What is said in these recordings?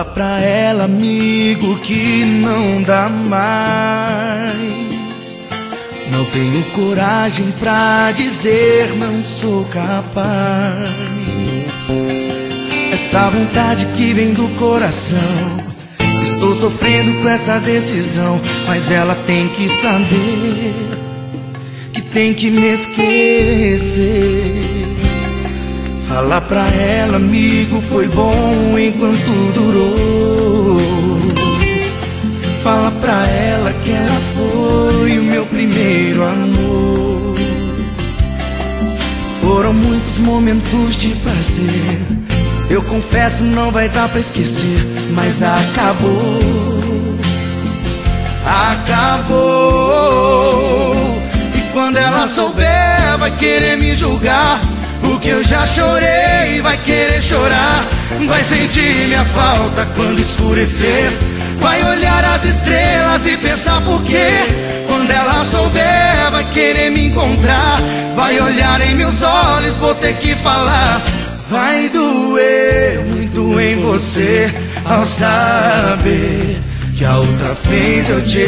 Fala pra ela, amigo, que não dá mais. Não tenho coragem pra dizer não sou capaz. Essa vontade que vem do coração, estou sofrendo com essa decisão. Mas ela tem que saber que tem que me esquecer. Fala pra ela, amigo, foi bom enquanto durou. Fala pra ela que ela foi o meu primeiro amor. Foram muitos momentos de prazer, eu confesso não vai dar pra esquecer. Mas acabou, acabou. E quando ela souber vai querer me julgar. O que eu já chorei vai querer chorar. Vai sentir minha falta quando escurecer. Vai olhar as estrelas e pensar por quê. Quando ela souber vai querer me encontrar. Vai olhar em meus olhos, vou ter que falar. Vai doer muito em você ao saber que a outra fez eu te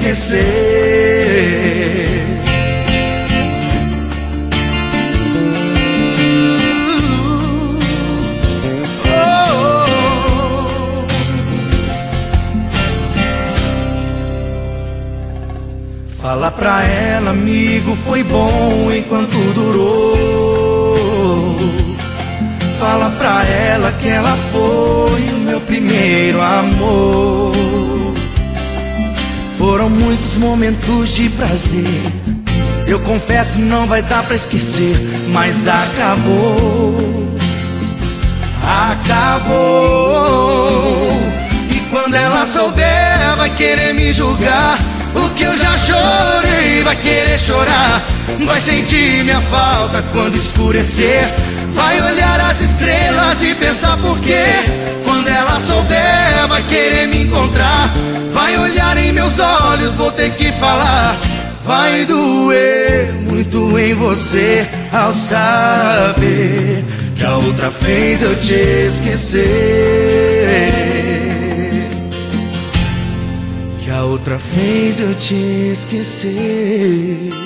esquecer. Fala pra ela, amigo, foi bom enquanto durou. Fala pra ela que ela foi o meu primeiro amor. Foram muitos momentos de prazer, eu confesso não vai dar pra esquecer. Mas acabou, acabou. E quando ela souber vai querer me julgar. O que eu já chorei vai querer chorar. Vai sentir minha falta quando escurecer. Vai olhar as estrelas e pensar por quê. Quando ela souber vai querer me encontrar. Vai olhar em meus olhos, vou ter que falar. Vai doer muito em você ao saber que a outra fez eu te esquecer. Que a outra fez eu te esquecer.